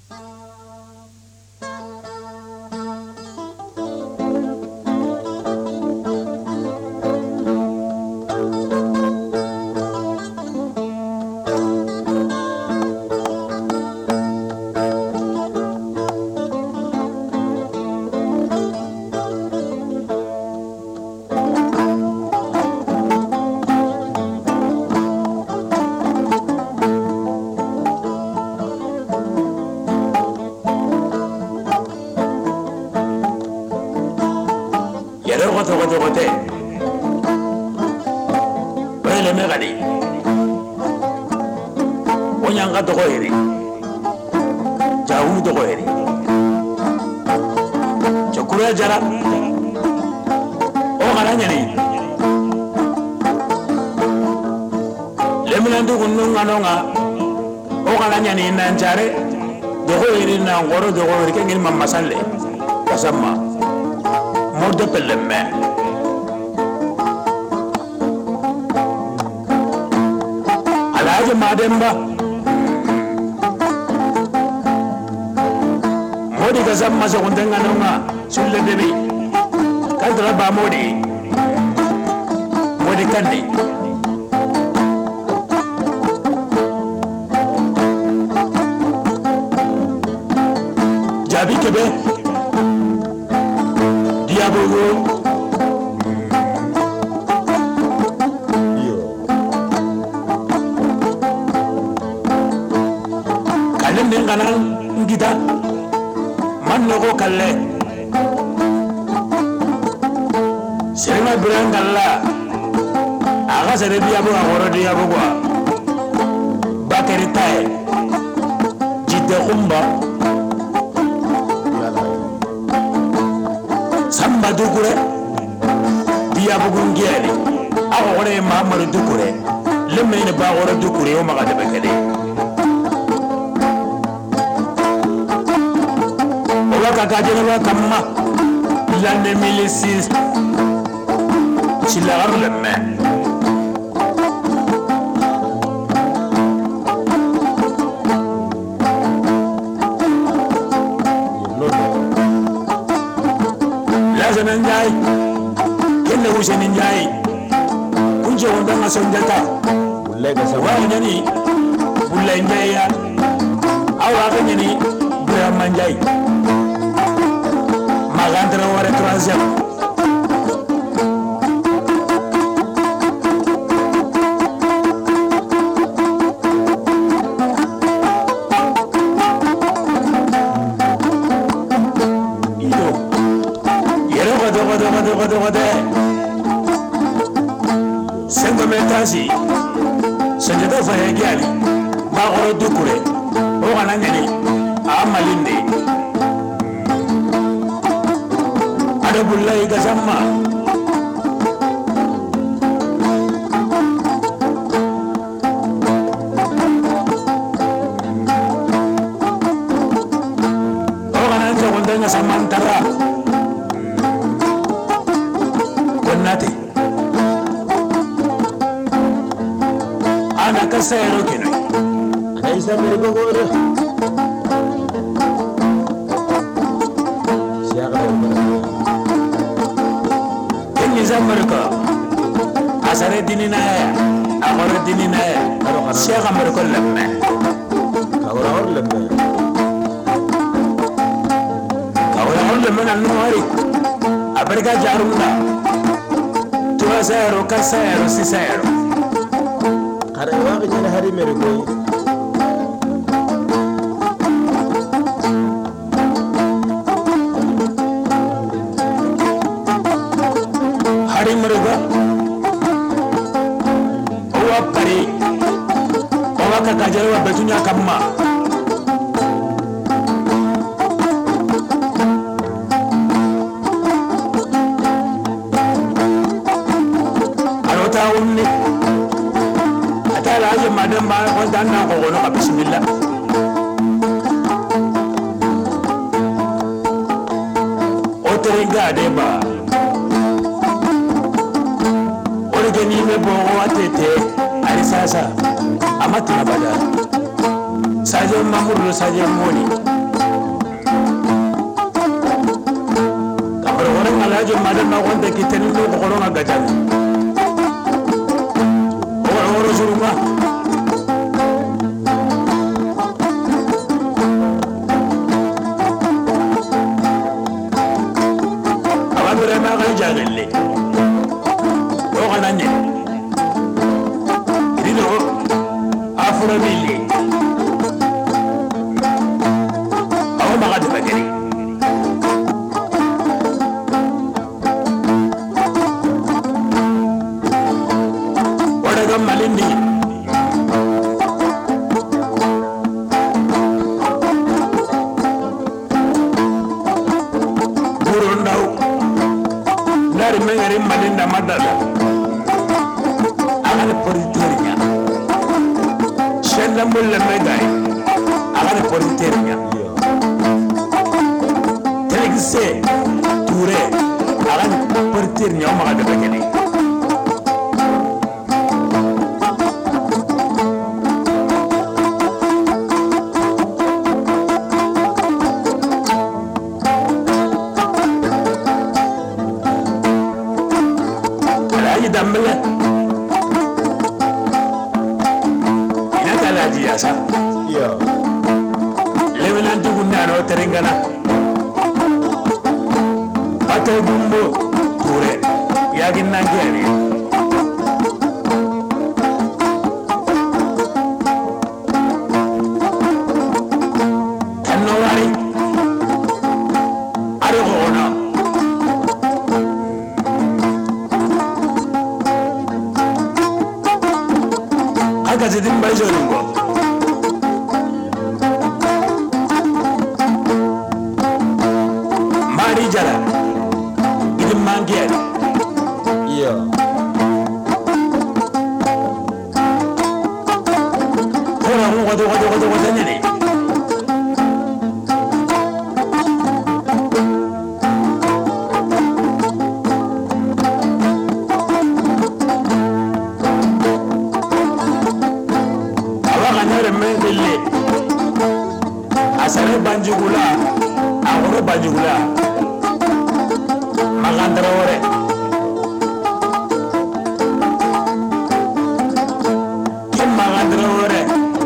Gote wele me gadi onyanga to goiri jawu to goiri chokura jara o garanya ni lemlandu kunnunga nonga o garanya ni nanjare do goiri na ngoro do goiri kengil mamma salle kasama morde pellemme alaje mademba modi kasama so kundenga nonga sulle debi kadra ba modi kandi jabi kebe diabogo kalem den kanal ngita man nogo kalle serema brangalla aga sere diabogo agoro diabogo bakari tay jidde khumba samba dukure dia bugun gele awo gore mamadu dukure lemme ne ba gore dukure o maga de bekele o waka gajene wa kamma l'année 2006 ci la gar lemme Njai kenne Hussein Njai kunje wonda ngasonjata bulega sa wani ni bulle Njai ya awa gani ni Brahma Njai magandra wara troisième Sengometasi senjata faya gyali bagoro dukure o kana ngani amalinde ada bullai gasamma o kana ngondanga samantara konnate ana kasero kino ana isa mere gogore siaga kenni zamarka asare dinina ya amore dinina ya siaga mere kollemme kawra orlemme nan noari aberga jarumna 3-0 4-0 6-0 Hari waqti jana hari mere koy hari mere ga owa pari owa ka kajarwa betunya kamma arota unni alaje madam ba ko danna ko gono ka bismillah o terega de ba o de ni me bo watete ari sasa amati na bada sa saje mamuru saje moni kabaro orang alajo madan na wonde kiteni no ko korona gajan oro suruma abandere ma ga jagelle o gananye rido afro billi aw ma ga de bageri wadaga malindi burundau dari mengari malinda madada akan politerinya shenda mulle megai akan politerinya telegse ture akan politerinya o maga de bageri dambele ina kalaji yasa Yo. levelan tugunna no terengana ato bumbo ture yagin nangere tanno wari aro ono aga zidin bajoringo mari jara idin mangier Yo. hora mo wado nene mendele asare banjugula awro banjugula magandra ore kim magandra ore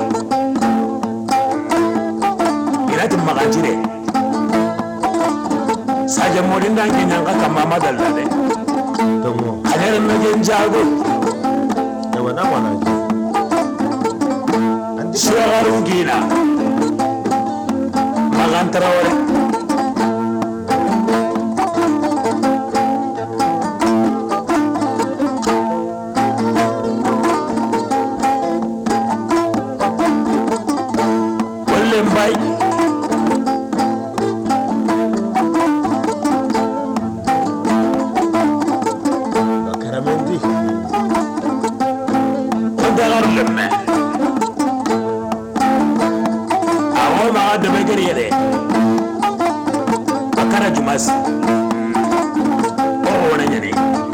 irati magajire saja morinda ngenanga kama madalla de Tomo. alere megen jago Ewa na wana. Suarungina magandra ore Mbay Karamendi. Ondagar lemme awo maga de begeri yede bakara jumas o wona nyani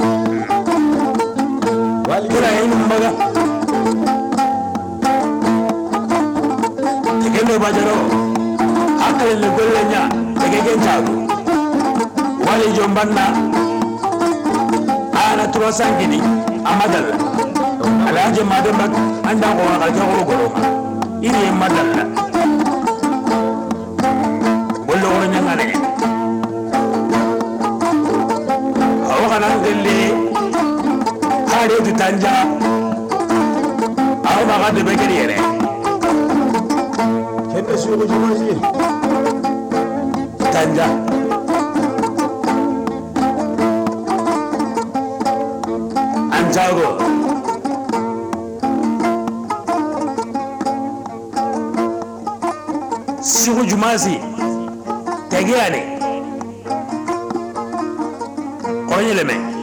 Wali. kira yin mbaga tegendo bajaro akale le gollenya tegegen jago wali jombanna ana turosangini amadal alaje madamba anda ko ga jago goroma iri madalla bollo wona nyangane awo kana ngelle hare du tanja awo maga de begeri yere Kende suyo jumaji. tanja anjago sigu jumasi tegeyane koñeleme